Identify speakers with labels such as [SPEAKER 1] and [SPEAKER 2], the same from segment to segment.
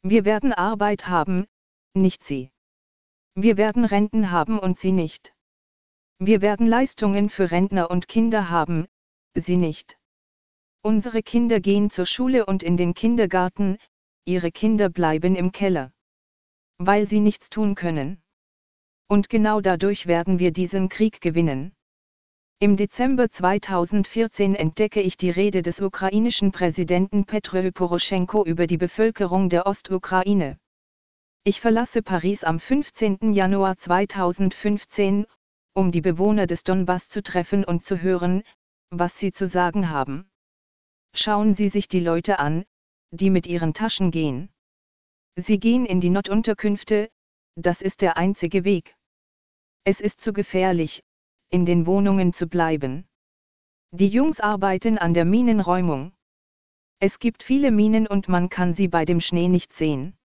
[SPEAKER 1] Wir werden Arbeit haben, nicht sie. Wir werden Renten haben und sie nicht. Wir werden Leistungen für Rentner und Kinder haben, sie nicht. Unsere Kinder gehen zur Schule und in den Kindergarten, ihre Kinder bleiben im Keller. Weil sie nichts tun können. Und genau dadurch werden wir diesen Krieg gewinnen. Im Dezember 2014 entdecke ich die Rede des ukrainischen Präsidenten Petro Poroschenko über die Bevölkerung der Ostukraine. Ich verlasse Paris am 15. Januar 2015, um die Bewohner des Donbass zu treffen und zu hören, was sie zu sagen haben. Schauen Sie sich die Leute an, die mit ihren Taschen gehen. Sie gehen in die Notunterkünfte, das ist der einzige Weg. Es ist zu gefährlich, in den Wohnungen zu bleiben. Die Jungs arbeiten an der Minenräumung. Es gibt viele Minen und man kann sie bei dem Schnee nicht sehen.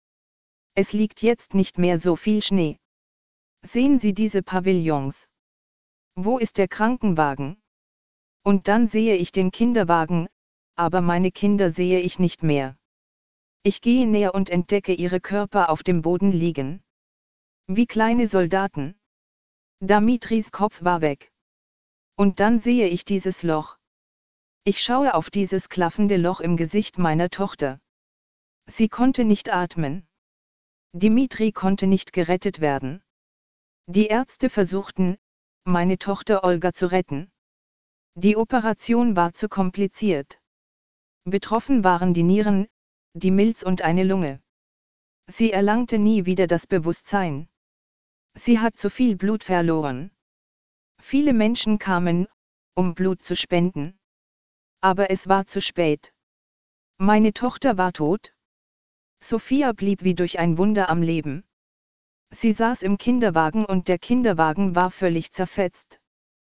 [SPEAKER 1] Es liegt jetzt nicht mehr so viel Schnee. Sehen Sie diese Pavillons? Wo ist der Krankenwagen? Und dann sehe ich den Kinderwagen, aber meine Kinder sehe ich nicht mehr. Ich gehe näher und entdecke ihre Körper auf dem Boden liegen. Wie kleine Soldaten. Dimitris Kopf war weg. Und dann sehe ich dieses Loch. Ich schaue auf dieses klaffende Loch im Gesicht meiner Tochter. Sie konnte nicht atmen. Dimitri konnte nicht gerettet werden. Die Ärzte versuchten, meine Tochter Olga zu retten. Die Operation war zu kompliziert. Betroffen waren die Nieren, die Milz und eine Lunge. Sie erlangte nie wieder das Bewusstsein. Sie hat zu viel Blut verloren. Viele Menschen kamen, um Blut zu spenden. Aber es war zu spät. Meine Tochter war tot. Sophia blieb wie durch ein Wunder am Leben. Sie saß im Kinderwagen und der Kinderwagen war völlig zerfetzt.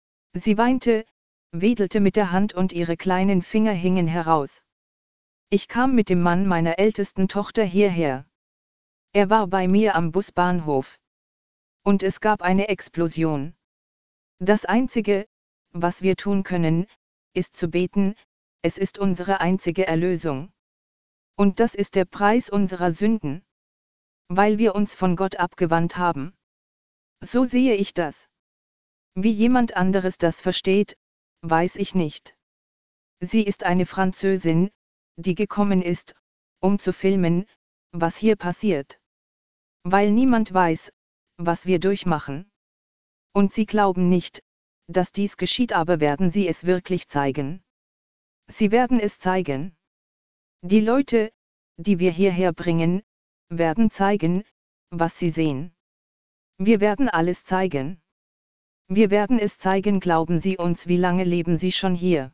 [SPEAKER 1] Sie weinte, wedelte mit der Hand und ihre kleinen Finger hingen heraus. Ich kam mit dem Mann meiner ältesten Tochter hierher. Er war bei mir am Busbahnhof. Und es gab eine Explosion. Das Einzige, was wir tun können, ist zu beten, es ist unsere einzige Erlösung. Und das ist der Preis unserer Sünden. Weil wir uns von Gott abgewandt haben. So sehe ich das. Wie jemand anderes das versteht, weiß ich nicht. Sie ist eine Französin, die gekommen ist, um zu filmen, was hier passiert. Weil niemand weiß, was wir durchmachen. Und sie glauben nicht, dass dies geschieht, aber werden sie es wirklich zeigen. Sie werden es zeigen. Die Leute, die wir hierher bringen, werden zeigen, was sie sehen. Wir werden alles zeigen. Wir werden es zeigen, glauben Sie uns, wie lange leben Sie schon hier?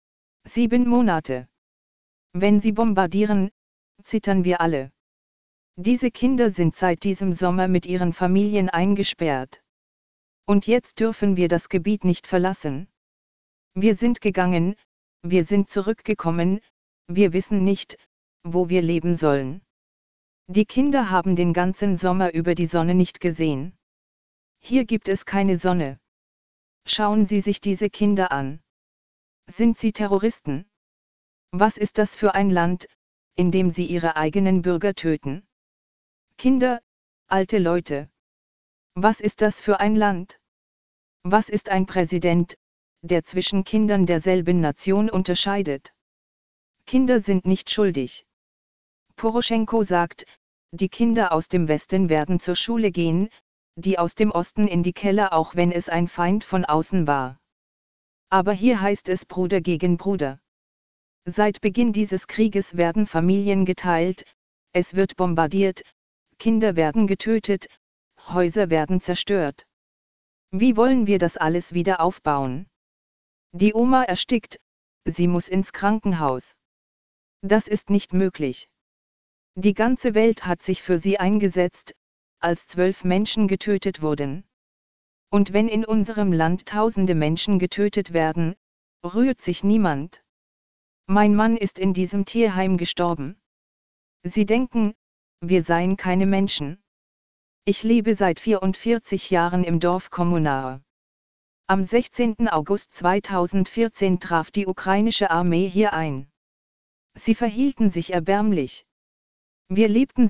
[SPEAKER 1] 7 Monate. Wenn Sie bombardieren, zittern wir alle. Diese Kinder sind seit diesem Sommer mit ihren Familien eingesperrt. Und jetzt dürfen wir das Gebiet nicht verlassen. Wir sind gegangen, wir sind zurückgekommen, wir wissen nicht, wo wir leben sollen. Die Kinder haben den ganzen Sommer über die Sonne nicht gesehen. Hier gibt es keine Sonne. Schauen Sie sich diese Kinder an. Sind sie Terroristen? Was ist das für ein Land, in dem sie ihre eigenen Bürger töten? Kinder, alte Leute. Was ist das für ein Land? Was ist ein Präsident, der zwischen Kindern derselben Nation unterscheidet? Kinder sind nicht schuldig. Poroschenko sagt, die Kinder aus dem Westen werden zur Schule gehen, die aus dem Osten in die Keller, auch wenn es ein Feind von außen war. Aber hier heißt es Bruder gegen Bruder. Seit Beginn dieses Krieges werden Familien geteilt, es wird bombardiert, Kinder werden getötet, Häuser werden zerstört. Wie wollen wir das alles wieder aufbauen? Die Oma erstickt, sie muss ins Krankenhaus. Das ist nicht möglich. Die ganze Welt hat sich für sie eingesetzt, als 12 Menschen getötet wurden. Und wenn in unserem Land tausende Menschen getötet werden, rührt sich niemand. Mein Mann ist in diesem Tierheim gestorben. Sie denken, wir seien keine Menschen. Ich lebe seit 44 Jahren im Dorf Kommunar. Am 16. August 2014 traf die ukrainische Armee hier ein. Sie verhielten sich erbärmlich. Wir lebten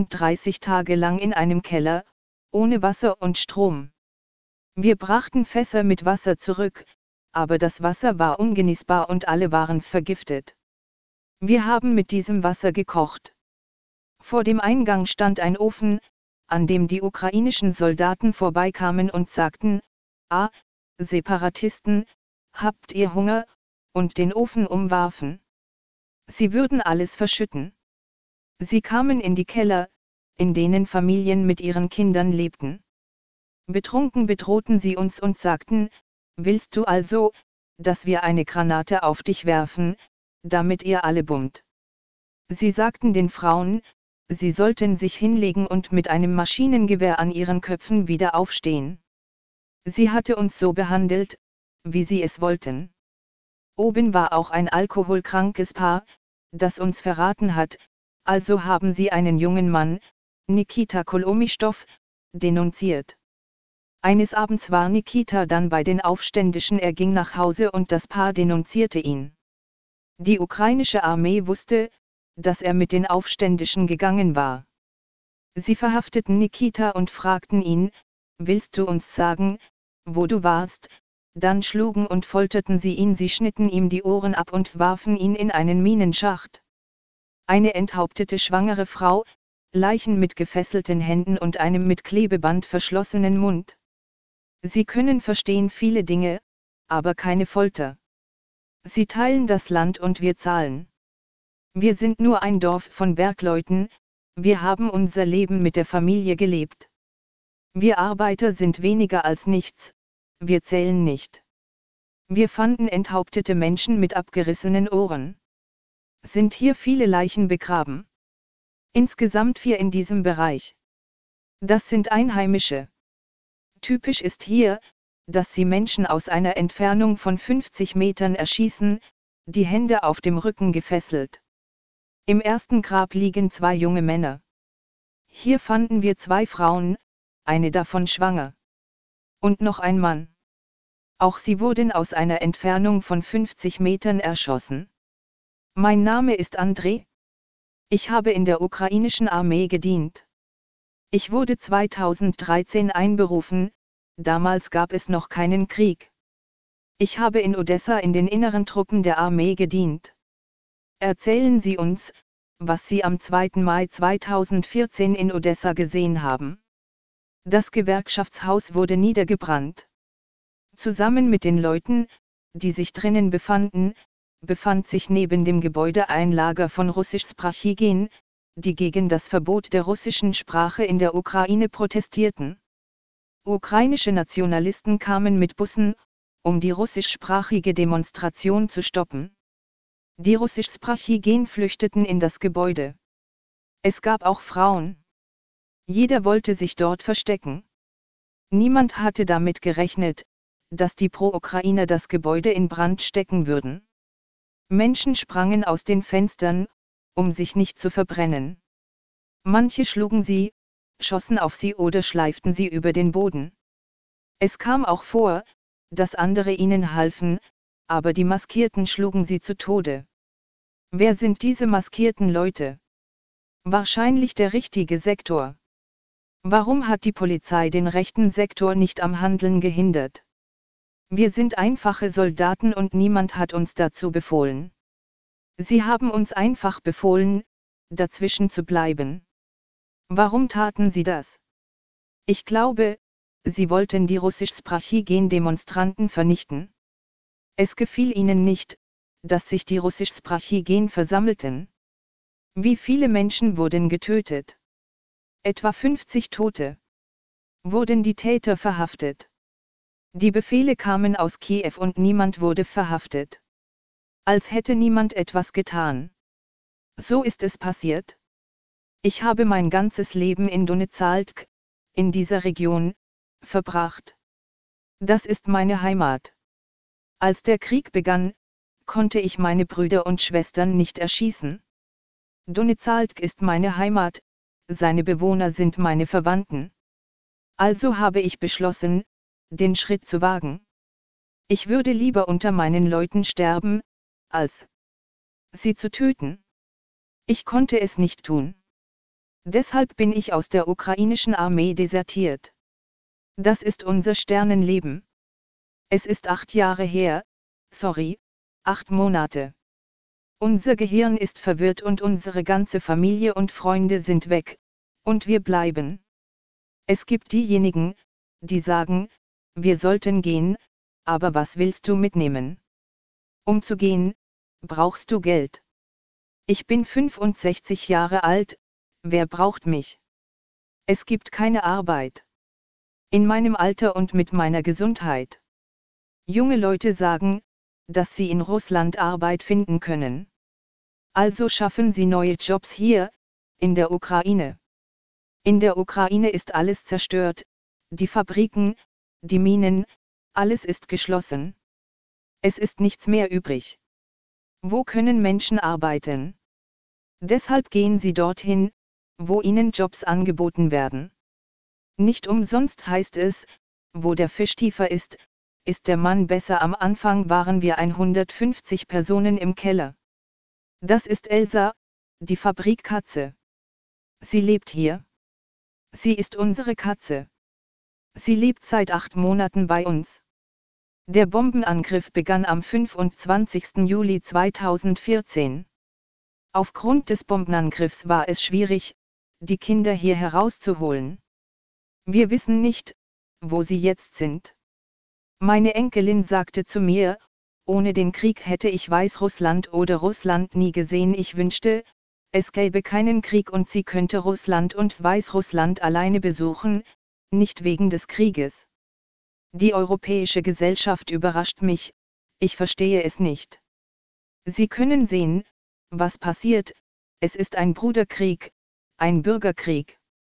[SPEAKER 1] 36 Tage lang in einem Keller, ohne Wasser und Strom. Wir brachten Fässer mit Wasser zurück, aber das Wasser war ungenießbar und alle waren vergiftet. Wir haben mit diesem Wasser gekocht. Vor dem Eingang stand ein Ofen, an dem die ukrainischen Soldaten vorbeikamen und sagten: Ah, Separatisten, habt ihr Hunger, und den Ofen umwarfen. Sie würden alles verschütten. Sie kamen in die Keller, in denen Familien mit ihren Kindern lebten. Betrunken bedrohten sie uns und sagten: Willst du also, dass wir eine Granate auf dich werfen, damit ihr alle bummt? Sie sagten den Frauen, sie sollten sich hinlegen und mit einem Maschinengewehr an ihren Köpfen wieder aufstehen. Sie hatte uns so behandelt, wie sie es wollten. Oben war auch ein alkoholkrankes Paar, das uns verraten hat, also haben sie einen jungen Mann, Nikita Kolomistow, denunziert. Eines Abends war Nikita dann bei den Aufständischen, er ging nach Hause und das Paar denunzierte ihn. Die ukrainische Armee wusste, dass er mit den Aufständischen gegangen war. Sie verhafteten Nikita und fragten ihn: Willst du uns sagen, wo du warst? Dann schlugen und folterten sie ihn, sie schnitten ihm die Ohren ab und warfen ihn in einen Minenschacht. Eine enthauptete schwangere Frau, Leichen mit gefesselten Händen und einem mit Klebeband verschlossenen Mund. Sie können verstehen viele Dinge, aber keine Folter. Sie teilen das Land und wir zahlen. Wir sind nur ein Dorf von Bergleuten, wir haben unser Leben mit der Familie gelebt. Wir Arbeiter sind weniger als nichts, wir zählen nicht. Wir fanden enthauptete Menschen mit abgerissenen Ohren. Sind hier viele Leichen begraben? Insgesamt 4 in diesem Bereich. Das sind Einheimische. Typisch ist hier, dass sie Menschen aus einer Entfernung von 50 Metern erschießen, die Hände auf dem Rücken gefesselt. Im ersten Grab liegen 2 junge Männer. Hier fanden wir 2 Frauen, eine davon schwanger. Und noch ein Mann. Auch sie wurden aus einer Entfernung von 50 Metern erschossen. Mein Name ist Andrei. Ich habe in der ukrainischen Armee gedient. Ich wurde 2013 einberufen, damals gab es noch keinen Krieg. Ich habe in Odessa in den inneren Truppen der Armee gedient. Erzählen Sie uns, was Sie am 2. Mai 2014 in Odessa gesehen haben. Das Gewerkschaftshaus wurde niedergebrannt. Zusammen mit den Leuten, die sich drinnen befanden, befand sich neben dem Gebäude ein Lager von Russischsprachigen, die gegen das Verbot der russischen Sprache in der Ukraine protestierten. Ukrainische Nationalisten kamen mit Bussen, um die russischsprachige Demonstration zu stoppen. Die Russischsprachigen flüchteten in das Gebäude. Es gab auch Frauen. Jeder wollte sich dort verstecken. Niemand hatte damit gerechnet, dass die Pro-Ukrainer das Gebäude in Brand stecken würden. Menschen sprangen aus den Fenstern, um sich nicht zu verbrennen. Manche schlugen sie, schossen auf sie oder schleiften sie über den Boden. Es kam auch vor, dass andere ihnen halfen, aber die Maskierten schlugen sie zu Tode. Wer sind diese maskierten Leute? Wahrscheinlich der richtige Sektor. Warum hat die Polizei den rechten Sektor nicht am Handeln gehindert? Wir sind einfache Soldaten und niemand hat uns dazu befohlen. Sie haben uns einfach befohlen, dazwischen zu bleiben. Warum taten sie das? Ich glaube, sie wollten die russischsprachigen Demonstranten vernichten. Es gefiel ihnen nicht, dass sich die russischsprachigen versammelten. Wie viele Menschen wurden getötet? Etwa 50 Tote. Wurden die Täter verhaftet? Die Befehle kamen aus Kiew und niemand wurde verhaftet. Als hätte niemand etwas getan. So ist es passiert. Ich habe mein ganzes Leben in Donezalk, in dieser Region, verbracht. Das ist meine Heimat. Als der Krieg begann, konnte ich meine Brüder und Schwestern nicht erschießen. Donezalk ist meine Heimat, seine Bewohner sind meine Verwandten. Also habe ich beschlossen, den Schritt zu wagen. Ich würde lieber unter meinen Leuten sterben, als sie zu töten. Ich konnte es nicht tun. Deshalb bin ich aus der ukrainischen Armee desertiert. Das ist unser Sternenleben. Es ist 8 Jahre her, 8 Monate. Unser Gehirn ist verwirrt und unsere ganze Familie und Freunde sind weg, und wir bleiben. Es gibt diejenigen, die sagen, wir sollten gehen, aber was willst du mitnehmen? Um zu gehen, brauchst du Geld. Ich bin 65 Jahre alt, wer braucht mich? Es gibt keine Arbeit. In meinem Alter und mit meiner Gesundheit. Junge Leute sagen, dass sie in Russland Arbeit finden können. Also schaffen sie neue Jobs hier, in der Ukraine. In der Ukraine ist alles zerstört, die Fabriken, die Minen, alles ist geschlossen. Es ist nichts mehr übrig. Wo können Menschen arbeiten? Deshalb gehen sie dorthin, wo ihnen Jobs angeboten werden. Nicht umsonst heißt es, wo der Fisch tiefer ist der Mann besser. Am Anfang waren wir 150 Personen im Keller. Das ist Elsa, die Fabrikkatze. Sie lebt hier. Sie ist unsere Katze. Sie lebt seit 8 Monaten bei uns. Der Bombenangriff begann am 25. Juli 2014. Aufgrund des Bombenangriffs war es schwierig, die Kinder hier herauszuholen. Wir wissen nicht, wo sie jetzt sind. Meine Enkelin sagte zu mir, ohne den Krieg hätte ich Weißrussland oder Russland nie gesehen. Ich wünschte, es gäbe keinen Krieg und sie könnte Russland und Weißrussland alleine besuchen, nicht wegen des Krieges. Die europäische Gesellschaft überrascht mich, ich verstehe es nicht. Sie können sehen, was passiert, es ist ein Bruderkrieg, ein Bürgerkrieg.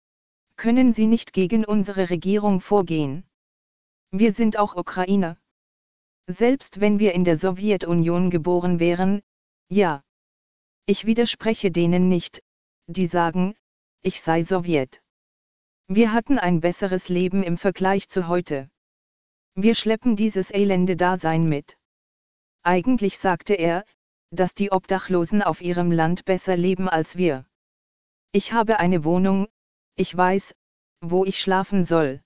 [SPEAKER 1] Können Sie nicht gegen unsere Regierung vorgehen? Wir sind auch Ukrainer. Selbst wenn wir in der Sowjetunion geboren wären, ja. Ich widerspreche denen nicht, die sagen, ich sei Sowjet. Wir hatten ein besseres Leben im Vergleich zu heute. Wir schleppen dieses elende Dasein mit. Eigentlich sagte er, dass die Obdachlosen auf ihrem Land besser leben als wir. Ich habe eine Wohnung, ich weiß, wo ich schlafen soll.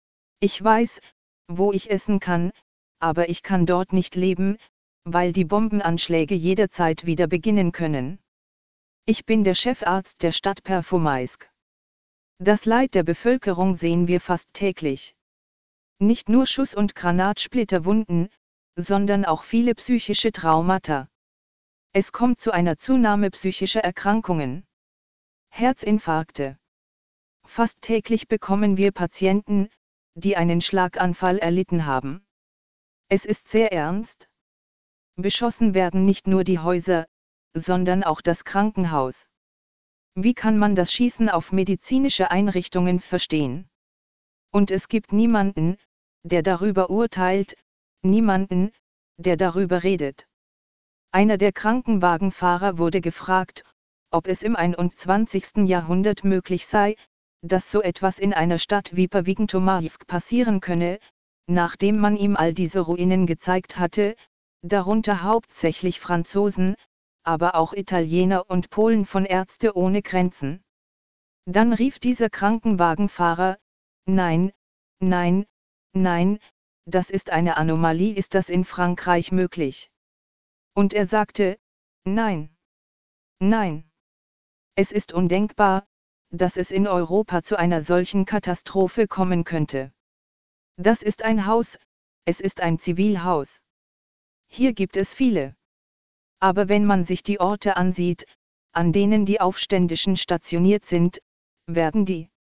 [SPEAKER 1] Ich weiß, wo ich essen kann, aber ich kann dort nicht leben, weil die Bombenanschläge jederzeit wieder beginnen können. Ich bin der Chefarzt der Stadt Pervomaisk. Das Leid der Bevölkerung sehen wir fast täglich. Nicht nur Schuss- und Granatsplitterwunden, sondern auch viele psychische Traumata. Es kommt zu einer Zunahme psychischer Erkrankungen. Herzinfarkte. Fast täglich bekommen wir Patienten, die einen Schlaganfall erlitten haben. Es ist sehr ernst. Beschossen werden nicht nur die Häuser, sondern auch das Krankenhaus. Wie kann man das Schießen auf medizinische Einrichtungen verstehen? Und es gibt niemanden, der darüber urteilt, niemanden, der darüber redet. Einer der Krankenwagenfahrer wurde gefragt, ob es im 21. Jahrhundert möglich sei, dass so etwas in einer Stadt wie Pervomaisk passieren könne, nachdem man ihm all diese Ruinen gezeigt hatte, darunter hauptsächlich Franzosen, aber auch Italiener und Polen von Ärzte ohne Grenzen. Dann rief dieser Krankenwagenfahrer, nein, nein, nein, das ist eine Anomalie, ist das in Frankreich möglich? Und er sagte, nein, nein. Es ist undenkbar, dass es in Europa zu einer solchen Katastrophe kommen könnte. Das ist ein Haus, es ist ein Zivilhaus. Hier gibt es viele. Aber wenn man sich die Orte ansieht, an denen die Aufständischen stationiert sind, werden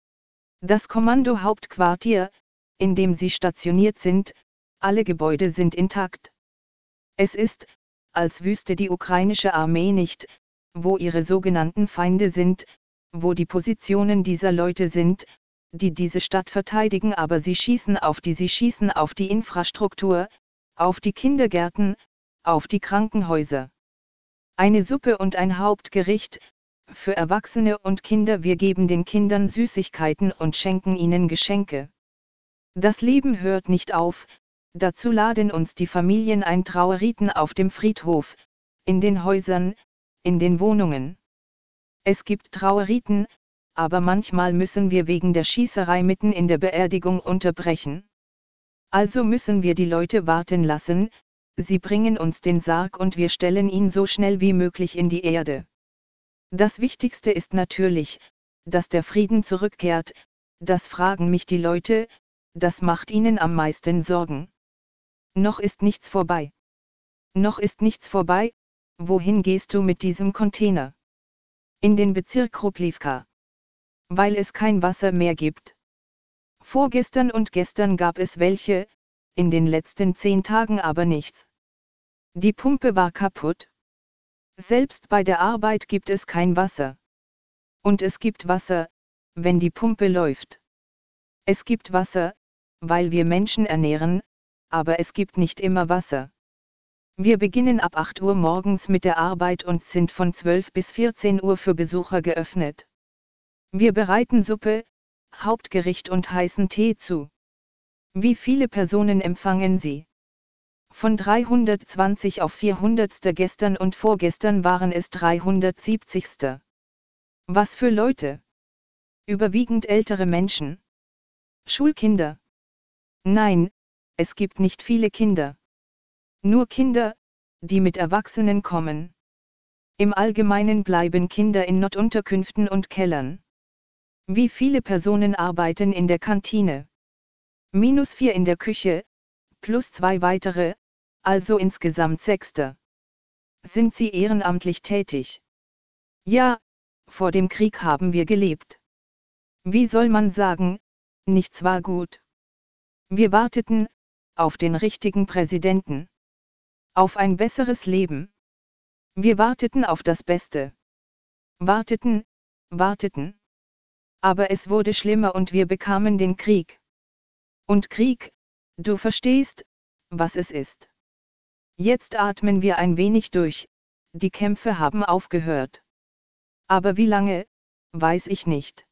[SPEAKER 1] das Kommandohauptquartier, in dem sie stationiert sind, alle Gebäude sind intakt. Es ist, als wüsste die ukrainische Armee nicht, wo ihre sogenannten Feinde sind, wo die Positionen dieser Leute sind, die diese Stadt verteidigen, aber sie schießen auf die Infrastruktur, auf die Kindergärten, auf die Krankenhäuser. Eine Suppe und ein Hauptgericht, für Erwachsene und Kinder, wir geben den Kindern Süßigkeiten und schenken ihnen Geschenke. Das Leben hört nicht auf, dazu laden uns die Familien ein, Trauerriten auf dem Friedhof, in den Häusern, in den Wohnungen. Es gibt Trauerriten, aber manchmal müssen wir wegen der Schießerei mitten in der Beerdigung unterbrechen. Also müssen wir die Leute warten lassen, sie bringen uns den Sarg und wir stellen ihn so schnell wie möglich in die Erde. Das Wichtigste ist natürlich, dass der Frieden zurückkehrt, das fragen mich die Leute, das macht ihnen am meisten Sorgen. Noch ist nichts vorbei. Noch ist nichts vorbei, wohin gehst du mit diesem Container? In den Bezirk Ruplivka. Weil es kein Wasser mehr gibt. Vorgestern und gestern gab es welche, in den letzten 10 Tagen aber nichts. Die Pumpe war kaputt. Selbst bei der Arbeit gibt es kein Wasser. Und es gibt Wasser, wenn die Pumpe läuft. Es gibt Wasser, weil wir Menschen ernähren, aber es gibt nicht immer Wasser. Wir beginnen ab 8 Uhr morgens mit der Arbeit und sind von 12 bis 14 Uhr für Besucher geöffnet. Wir bereiten Suppe, Hauptgericht und heißen Tee zu. Wie viele Personen empfangen Sie? Von 320 auf 400. Gestern und vorgestern waren es 370. Was für Leute? Überwiegend ältere Menschen. Schulkinder? Nein, es gibt nicht viele Kinder. Nur Kinder, die mit Erwachsenen kommen. Im Allgemeinen bleiben Kinder in Notunterkünften und Kellern. Wie viele Personen arbeiten in der Kantine? -4 in der Küche, plus 2 weitere, also insgesamt 6. Sind Sie ehrenamtlich tätig? Ja, vor dem Krieg haben wir gelebt. Wie soll man sagen, nichts war gut. Wir warteten, auf den richtigen Präsidenten. Auf ein besseres Leben. Wir warteten auf das Beste. Warteten, warteten. Aber es wurde schlimmer und wir bekamen den Krieg. Und Krieg, du verstehst, was es ist. Jetzt atmen wir ein wenig durch, die Kämpfe haben aufgehört. Aber wie lange, weiß ich nicht.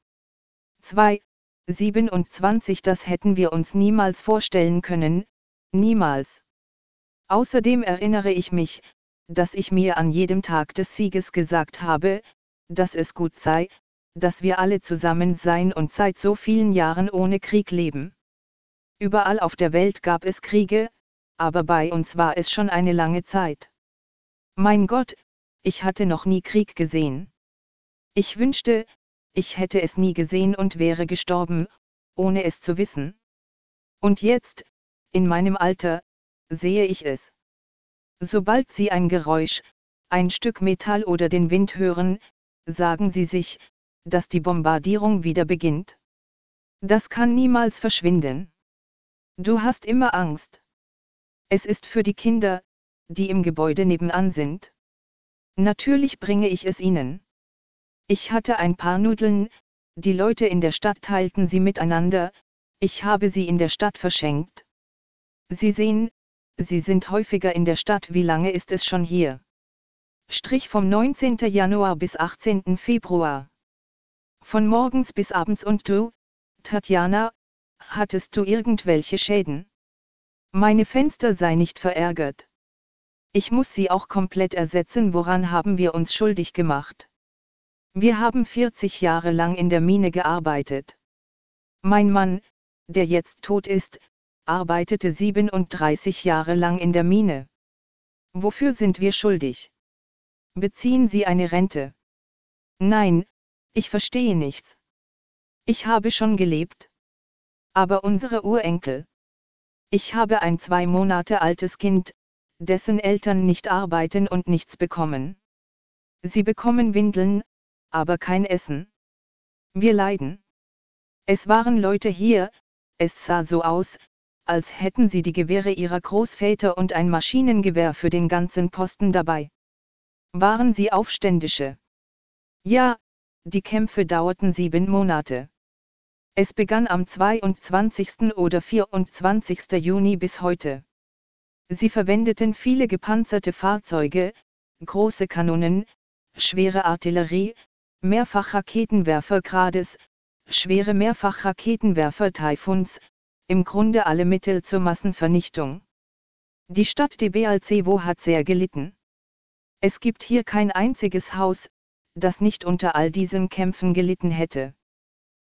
[SPEAKER 1] 27, das hätten wir uns niemals vorstellen können, niemals. Außerdem erinnere ich mich, dass ich mir an jedem Tag des Sieges gesagt habe, dass es gut sei, dass wir alle zusammen sein und seit so vielen Jahren ohne Krieg leben. Überall auf der Welt gab es Kriege, aber bei uns war es schon eine lange Zeit. Mein Gott, ich hatte noch nie Krieg gesehen. Ich wünschte, ich hätte es nie gesehen und wäre gestorben, ohne es zu wissen. Und jetzt, in meinem Alter, sehe ich es. Sobald Sie ein Geräusch, ein Stück Metall oder den Wind hören, sagen Sie sich, dass die Bombardierung wieder beginnt. Das kann niemals verschwinden. Du hast immer Angst. Es ist für die Kinder, die im Gebäude nebenan sind. Natürlich bringe ich es ihnen. Ich hatte ein paar Nudeln, die Leute in der Stadt teilten sie miteinander, ich habe sie in der Stadt verschenkt. Sie sehen, Sie sind häufiger in der Stadt. Wie lange ist es schon hier? Vom 19. Januar bis 18. Februar. Von morgens bis abends. Und du, Tatjana, hattest du irgendwelche Schäden? Meine Fenster sei nicht verärgert. Ich muss sie auch komplett ersetzen. Woran haben wir uns schuldig gemacht? Wir haben 40 Jahre lang in der Mine gearbeitet. Mein Mann, der jetzt tot ist, arbeitete 37 Jahre lang in der Mine. Wofür sind wir schuldig? Beziehen Sie eine Rente? Nein, ich verstehe nichts. Ich habe schon gelebt. Aber unsere Urenkel. Ich habe ein 2 Monate altes Kind, dessen Eltern nicht arbeiten und nichts bekommen. Sie bekommen Windeln, aber kein Essen. Wir leiden. Es waren Leute hier, es sah so aus, als hätten sie die Gewehre ihrer Großväter und ein Maschinengewehr für den ganzen Posten dabei. Waren sie Aufständische? Ja, die Kämpfe dauerten 7 Monate. Es begann am 22. oder 24. Juni bis heute. Sie verwendeten viele gepanzerte Fahrzeuge, große Kanonen, schwere Artillerie, Mehrfachraketenwerfer Grades, schwere Mehrfachraketenwerfer Taifuns, im Grunde alle Mittel zur Massenvernichtung. Die Stadt Debaltsevo hat sehr gelitten. Es gibt hier kein einziges Haus, das nicht unter all diesen Kämpfen gelitten hätte.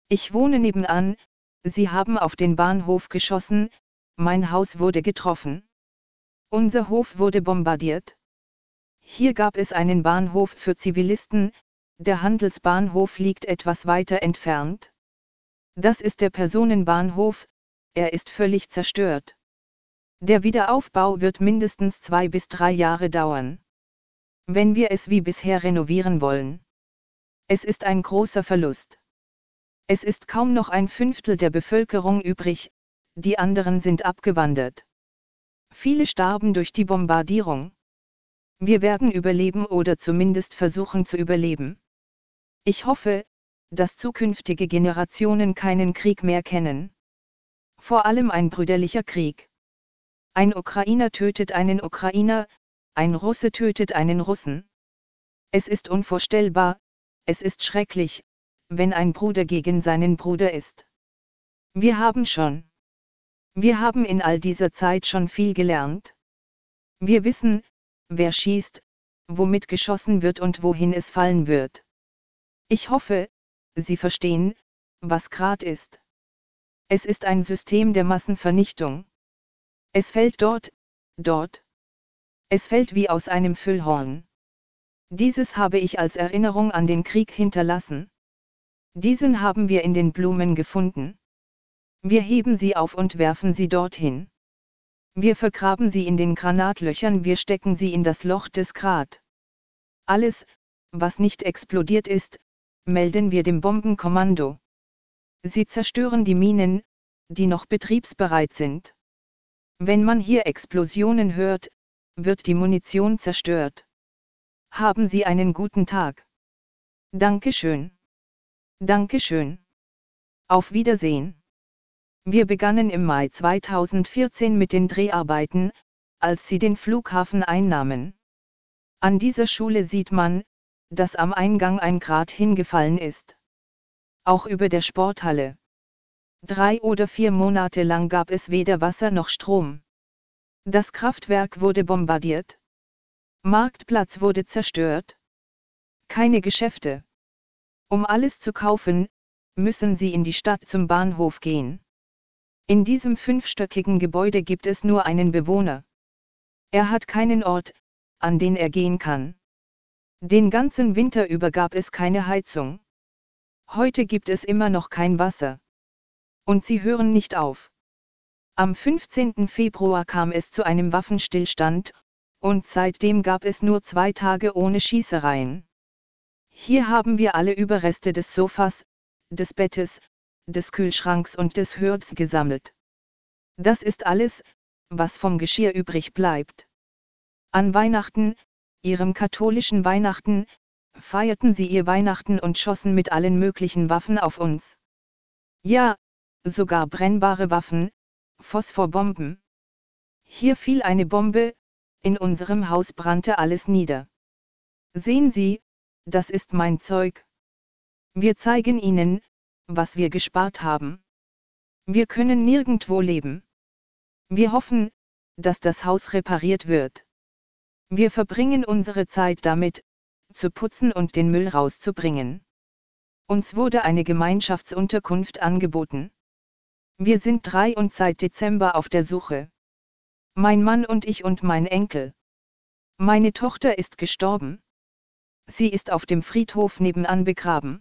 [SPEAKER 1] Ich wohne nebenan, sie haben auf den Bahnhof geschossen, mein Haus wurde getroffen. Unser Hof wurde bombardiert. Hier gab es einen Bahnhof für Zivilisten, der Handelsbahnhof liegt etwas weiter entfernt. Das ist der Personenbahnhof, er ist völlig zerstört. Der Wiederaufbau wird mindestens 2 bis 3 Jahre dauern. Wenn wir es wie bisher renovieren wollen. Es ist ein großer Verlust. Es ist kaum noch ein Fünftel der Bevölkerung übrig, die anderen sind abgewandert. Viele starben durch die Bombardierung. Wir werden überleben oder zumindest versuchen zu überleben. Ich hoffe, dass zukünftige Generationen keinen Krieg mehr kennen. Vor allem ein brüderlicher Krieg. Ein Ukrainer tötet einen Ukrainer, ein Russe tötet einen Russen. Es ist unvorstellbar, es ist schrecklich, wenn ein Bruder gegen seinen Bruder ist. Wir haben in all dieser Zeit schon viel gelernt. Wir wissen, wer schießt, womit geschossen wird und wohin es fallen wird. Ich hoffe, Sie verstehen, was Grad ist. Es ist ein System der Massenvernichtung. Es fällt dort. Es fällt wie aus einem Füllhorn. Dieses habe ich als Erinnerung an den Krieg hinterlassen. Diesen haben wir in den Blumen gefunden. Wir heben sie auf und werfen sie dorthin. Wir vergraben sie in den Granatlöchern, wir stecken sie in das Loch des Grat. Alles, was nicht explodiert ist, melden wir dem Bombenkommando. Sie zerstören die Minen, die noch betriebsbereit sind. Wenn man hier Explosionen hört, wird die Munition zerstört. Haben Sie einen guten Tag. Dankeschön. Dankeschön. Auf Wiedersehen. Wir begannen im Mai 2014 mit den Dreharbeiten, als sie den Flughafen einnahmen. An dieser Schule sieht man, dass am Eingang ein Grat hingefallen ist. Auch über der Sporthalle. 3 oder 4 Monate lang gab es weder Wasser noch Strom. Das Kraftwerk wurde bombardiert. Marktplatz wurde zerstört. Keine Geschäfte. Um alles zu kaufen, müssen Sie in die Stadt zum Bahnhof gehen. In diesem 5-stöckigen Gebäude gibt es nur einen Bewohner. Er hat keinen Ort, an den er gehen kann. Den ganzen Winter über gab es keine Heizung. Heute gibt es immer noch kein Wasser. Und sie hören nicht auf. Am 15. Februar kam es zu einem Waffenstillstand, und seitdem gab es nur 2 Tage ohne Schießereien. Hier haben wir alle Überreste des Sofas, des Bettes, des Kühlschranks und des Hörds gesammelt. Das ist alles, was vom Geschirr übrig bleibt. An Weihnachten, ihrem katholischen Weihnachten, feierten sie ihr Weihnachten und schossen mit allen möglichen Waffen auf uns. Ja, sogar brennbare Waffen, Phosphorbomben. Hier fiel eine Bombe, in unserem Haus brannte alles nieder. Sehen Sie, das ist mein Zeug. Wir zeigen Ihnen, was wir gespart haben. Wir können nirgendwo leben. Wir hoffen, dass das Haus repariert wird. Wir verbringen unsere Zeit damit, zu putzen und den Müll rauszubringen. Uns wurde eine Gemeinschaftsunterkunft angeboten. Wir sind 3 und seit Dezember auf der Suche. Mein Mann und ich und mein Enkel. Meine Tochter ist gestorben. Sie ist auf dem Friedhof nebenan begraben.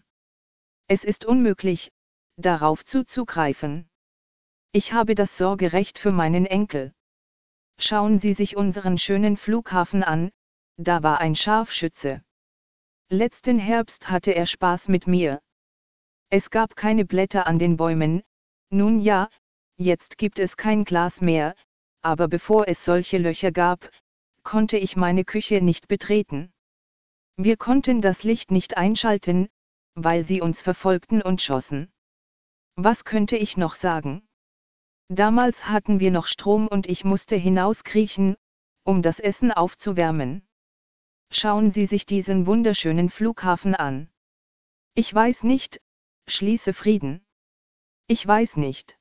[SPEAKER 1] Es ist unmöglich, darauf zuzugreifen. Ich habe das Sorgerecht für meinen Enkel. Schauen Sie sich unseren schönen Flughafen an, da war ein Scharfschütze. Letzten Herbst hatte er Spaß mit mir. Es gab keine Blätter an den Bäumen, nun ja, jetzt gibt es kein Glas mehr, aber bevor es solche Löcher gab, konnte ich meine Küche nicht betreten. Wir konnten das Licht nicht einschalten, weil sie uns verfolgten und schossen. Was könnte ich noch sagen? Damals hatten wir noch Strom und ich musste hinauskriechen, um das Essen aufzuwärmen. Schauen Sie sich diesen wunderschönen Flughafen an. Ich weiß nicht, schließe Frieden. Ich weiß nicht.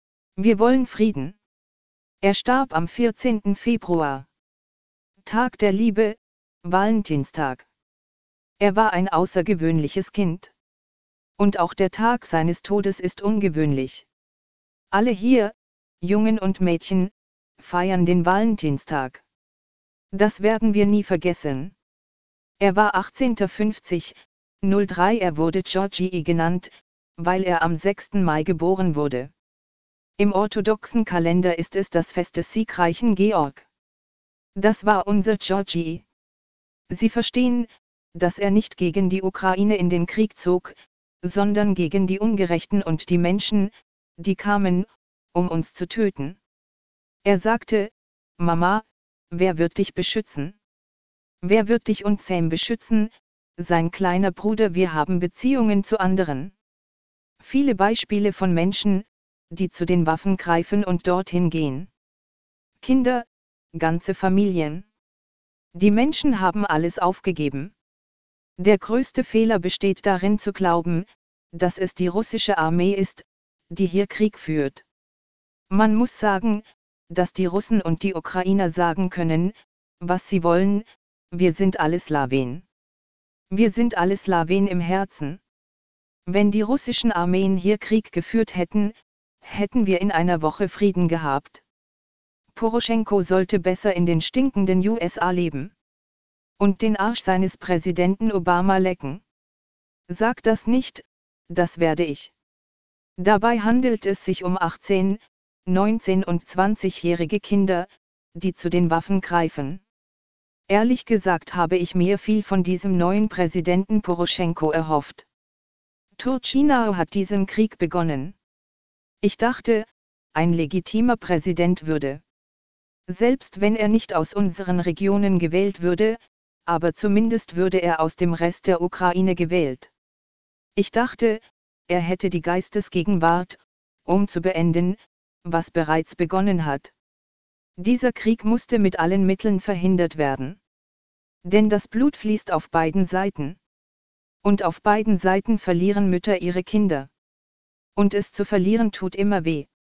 [SPEAKER 1] Wir wollen Frieden. Er starb am 14. Februar. Tag der Liebe, Valentinstag. Er war ein außergewöhnliches Kind. Und auch der Tag seines Todes ist ungewöhnlich. Alle hier, Jungen und Mädchen, feiern den Valentinstag. Das werden wir nie vergessen. Er war 1850-03. Er wurde Georgi genannt, weil er am 6. Mai geboren wurde. Im orthodoxen Kalender ist es das Fest des siegreichen Georg. Das war unser Georgi. Sie verstehen, dass er nicht gegen die Ukraine in den Krieg zog, sondern gegen die Ungerechten und die Menschen, die kamen, um uns zu töten. Er sagte, Mama, wer wird dich beschützen? Wer wird dich und Sam beschützen, sein kleiner Bruder? Wir haben Beziehungen zu anderen. Viele Beispiele von Menschen, die zu den Waffen greifen und dorthin gehen. Kinder, ganze Familien. Die Menschen haben alles aufgegeben. Der größte Fehler besteht darin zu glauben, dass es die russische Armee ist, die hier Krieg führt. Man muss sagen, dass die Russen und die Ukrainer sagen können, was sie wollen, wir sind alle Slawen. Wir sind alle Slawen im Herzen. Wenn die russischen Armeen hier Krieg geführt hätten, hätten wir in einer Woche Frieden gehabt. Poroschenko sollte besser in den stinkenden USA leben. Und den Arsch seines Präsidenten Obama lecken. Sag das nicht, das werde ich. Dabei handelt es sich um 18, 19 und 20-jährige Kinder, die zu den Waffen greifen. Ehrlich gesagt habe ich mir viel von diesem neuen Präsidenten Poroschenko erhofft. Turchynov hat diesen Krieg begonnen. Ich dachte, ein legitimer Präsident würde. Selbst wenn er nicht aus unseren Regionen gewählt würde, aber zumindest würde er aus dem Rest der Ukraine gewählt. Ich dachte, er hätte die Geistesgegenwart, um zu beenden, was bereits begonnen hat. Dieser Krieg musste mit allen Mitteln verhindert werden. Denn das Blut fließt auf beiden Seiten. Und auf beiden Seiten verlieren Mütter ihre Kinder. Und es zu verlieren tut immer weh.